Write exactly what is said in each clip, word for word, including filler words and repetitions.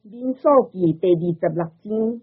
民數記第二十六章，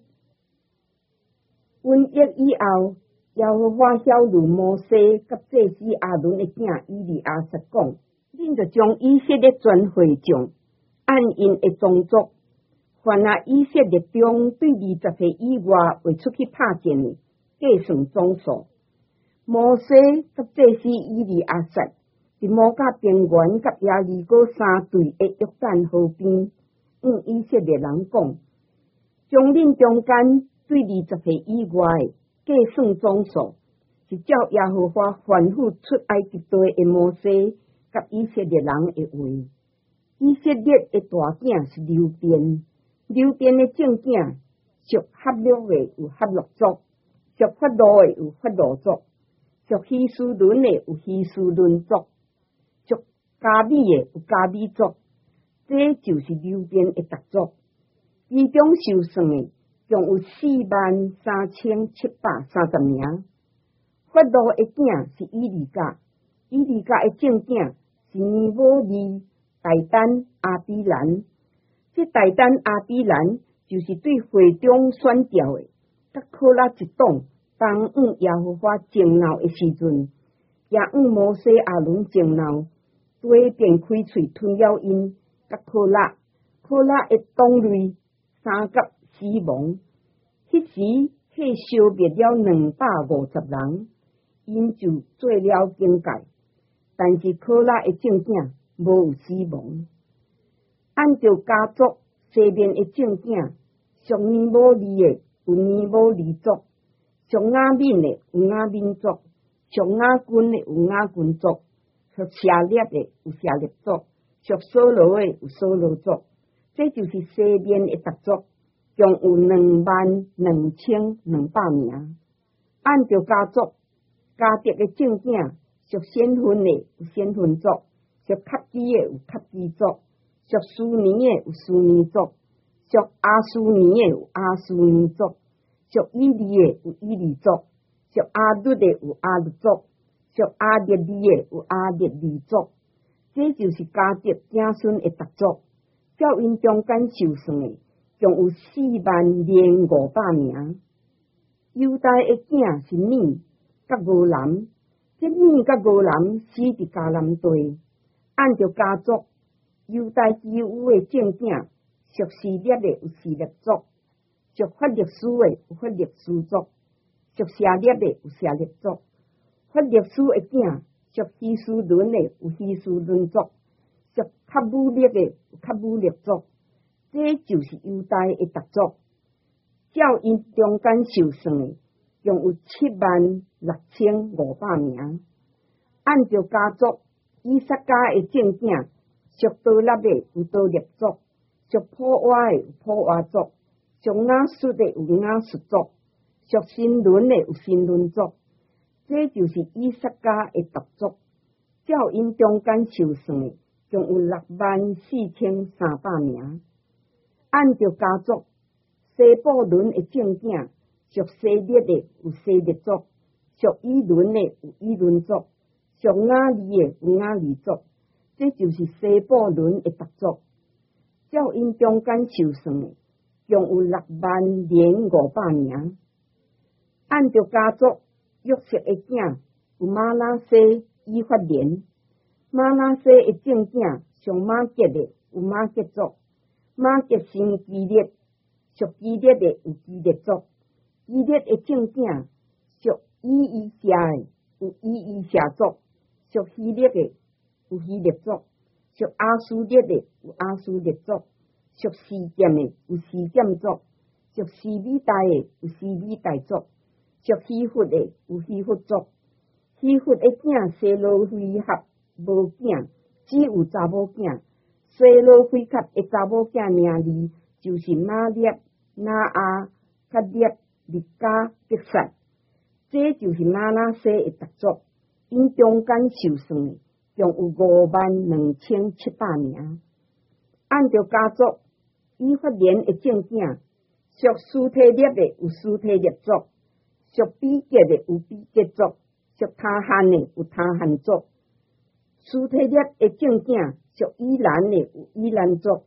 瘟疫以後，耶和華曉諭摩西甲祭司亞倫的囝以利亞撒講：恁就將以色列全會眾按因的宗族，凡那以色列中對二十歲以外未出去拍戰的，計算總數。摩西甲祭司以利亞撒佇摩甲平原甲耶利哥三對的約旦河邊。向以色列人講，將恁中間對二十歲以外計算總數，是照耶和華吩咐出埃及地的摩西甲以色列人的話。以色列的大囝是流便，流便的正囝屬哈綠的有哈綠族，屬法路的有法路族，屬希斯倫的有希斯倫族，屬加米的有加米族。這就是流便的特族，其中受算的共有四萬三千七百三十名。法路的囝是以利甲，以利甲的正囝是尼摩利、大丹、阿比蘭。這大丹、阿比蘭就是對會中選調的，甲可拉一黨，當向耶和華爭鬧的時陣，也向摩西亞倫爭鬧，對便開喙吞了因。甲可拉，可拉的黨類三甲死亡。迄時，迄消滅了兩百五十人，因就做了警戒。但是可拉的正囝無有死亡。按照家族西面的正囝，屬尼摩利的有尼摩利族，屬亞敏的有亞敏族，屬亞軍的有亞軍族，屬舍列的有舍列族。屬掃羅的有掃羅族，這就是西面的特族，共有兩萬兩千兩百名。按照家族，家族的正囝屬先分的有先分族，屬卡基的有卡基族，屬蘇尼的有蘇尼族，屬阿蘇尼的有阿蘇尼族，屬以利的有以利族，屬阿律的有阿律族，屬阿列利的有阿列利族。這就是家族子孫的特族，照因中間受算的，共有四萬零五百名。猶大的囝是米甲俄蘭，這米甲俄蘭死佇迦南地。按照家族，猶大支有的正囝屬示列的有示列族，屬法列斯的有法列斯族，屬舍列的有舍列族，法列斯的囝。屬希斯倫的有希斯倫族，屬卡姆列的有卡姆列族，這就是猶大的特族。照因中間受算的，共有七萬六千五百名。按照家族，以撒迦的正囝屬多納的有多納族，屬普瓦的有普瓦族，屬亞述的有亞述族，屬新倫的有新倫族。這就是以撒迦的特族，照因中間受算的，共有六萬四千三百名。按照家族，西布倫的正囝屬西列的有西列族，屬以倫的有以倫族，屬亞利的有亞利族。這就是西布倫的特族，照因中間受算的，共有六萬零五百名。按照家族。約瑟的囝有瑪拿西、以法蓮。瑪拿西的正囝屬瑪結的有瑪結族，瑪結生基列，屬基列的有基列族。基列的正囝屬以伊謝的有以伊謝族，屬希列的有希列族，屬阿蘇列的有阿蘇列族，屬示劍的有示劍族，屬示米大的有示米大族。屬希弗的有希弗族，希弗的囝西羅非合無囝，只有查某囝。西羅非合的查某囝名字就是瑪列、拿阿、甲列、利加、伯薩。這就是瑪拿西的特族，因中間受算的，共有五萬兩千七百名。按照家族，以法蓮的正囝屬蘇提列的有蘇提列族。屬比結的有比結族，屬他罕的有他罕族。蘇提列的正囝屬伊蘭的有伊蘭族，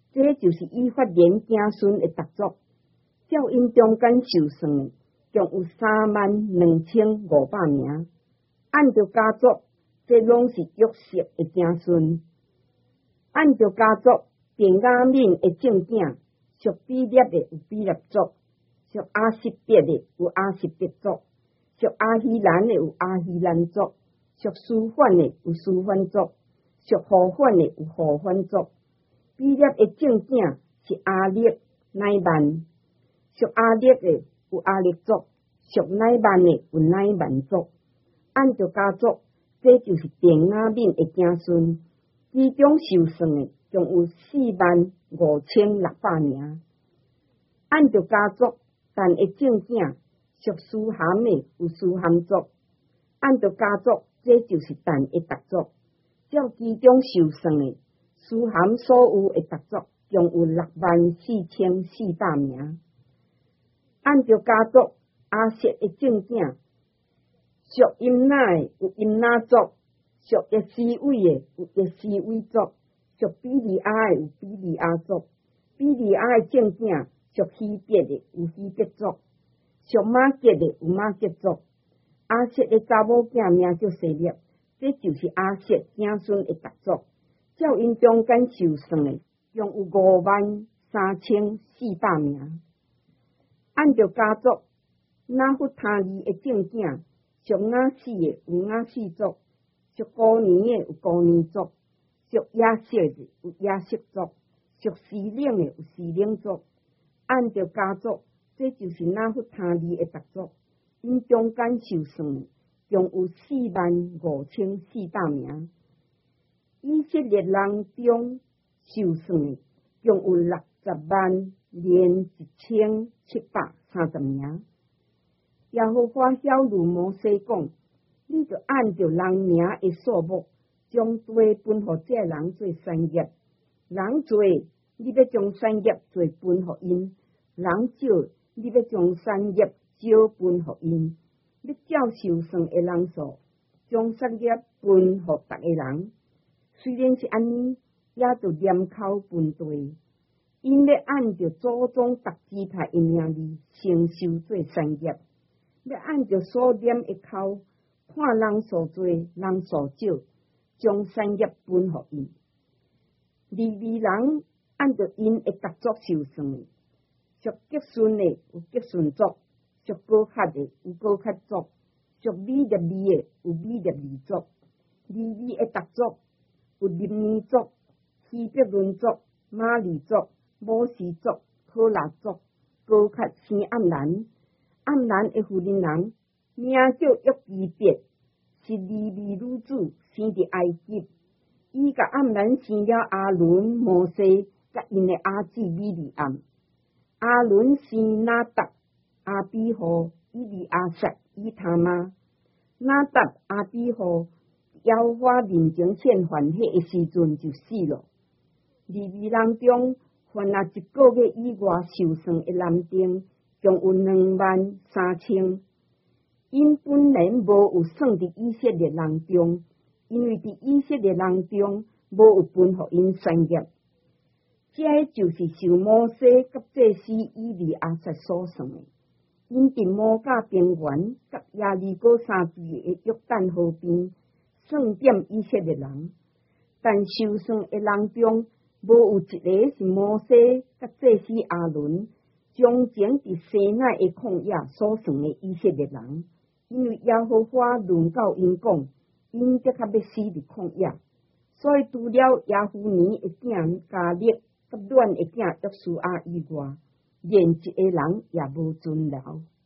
这就是以法莲子孙的特作。照因中间受算，共有三万两千五百名。按照家族，这拢是约瑟的子孙。按照家族，便雅悯的正囝，属比列的有比列族，属阿实别的有阿实别族，属阿希兰的有阿希兰族，属书反的有书反族，属何反的有何反族。比列的正囝是阿列乃曼，属阿列的有阿列族，属乃曼的有乃曼族。按照家族，这就是便雅悯的子孙。其中受算的共有四万五千六百名。按照家族，但的正囝属书含的有书含族。按照家族，这就是但的特族。照其中受算的书含所有的特族，共有六万四千四百名。按照家族，阿瑟的正囝属임那的有임那族。属耶斯伟的有耶斯伟族，属比利亚的有比利亚族，比利亚的正囝属希别的有希别族，属马吉的有马吉族。阿瑟的查某囝名叫西列，这就是阿瑟子孙的特族。照因中间受算的，共有五万三千四百名。按照家族，拿弗他利的正囝属亚士的有亚士族。属高年的有高年族，属亚瑟的有亚瑟族，属西岭的有西岭族。按照家族，这就是拿弗他利的特族。因中间受算的，共有四万五千四百名。以色列人中受算的，共有六十万连一千七百三十名。耶和华晓諭摩西讲。你就按照人名的数目，将地分予这人做产业。人多，你要将产业做分予因；人少，你要将产业少分予因。要照受算的人数，将产业分予逐个人。虽然是安尼，也就念口分地，因要按照祖宗各支派的名字承受做产业，要按照所念的口。看人数多，人数少，将产业分予因。利未人按照因的特族受算的，属结顺的有结顺族，属哥克的有哥克族，属米列利的有米列利族。利未的特族有利尼族、希伯伦族、马利族、摩西族、可拉族、哥克生暗兰。暗兰的妇人人。名叫约基别，是利未女子生伫埃及。伊甲暗兰生了阿伦、摩西，甲因的儿子米利暗。阿伦生拿达、阿比户、伊利阿撒、伊他玛。拿达、阿比户，耶和华面前献燔迄个时阵就死了。利未人中，凡那一个月以外受算的男丁，共有两万三千。因本人无有算伫以色列人中，因为伫以色列人中无有分予因产业。这就是受摩西甲祭司以利亚撒所算的。因伫摩甲平原甲耶利哥三支的约旦河边，算点以色列人，但受算的人中无有一个是摩西甲祭司阿伦从前伫西奈的旷野所算的以色列人。因为耶和华论到因讲，因则较要死伫旷野，所以除了耶夫尼的囝加列甲阮的囝约书亚以外，连一个人也无存留。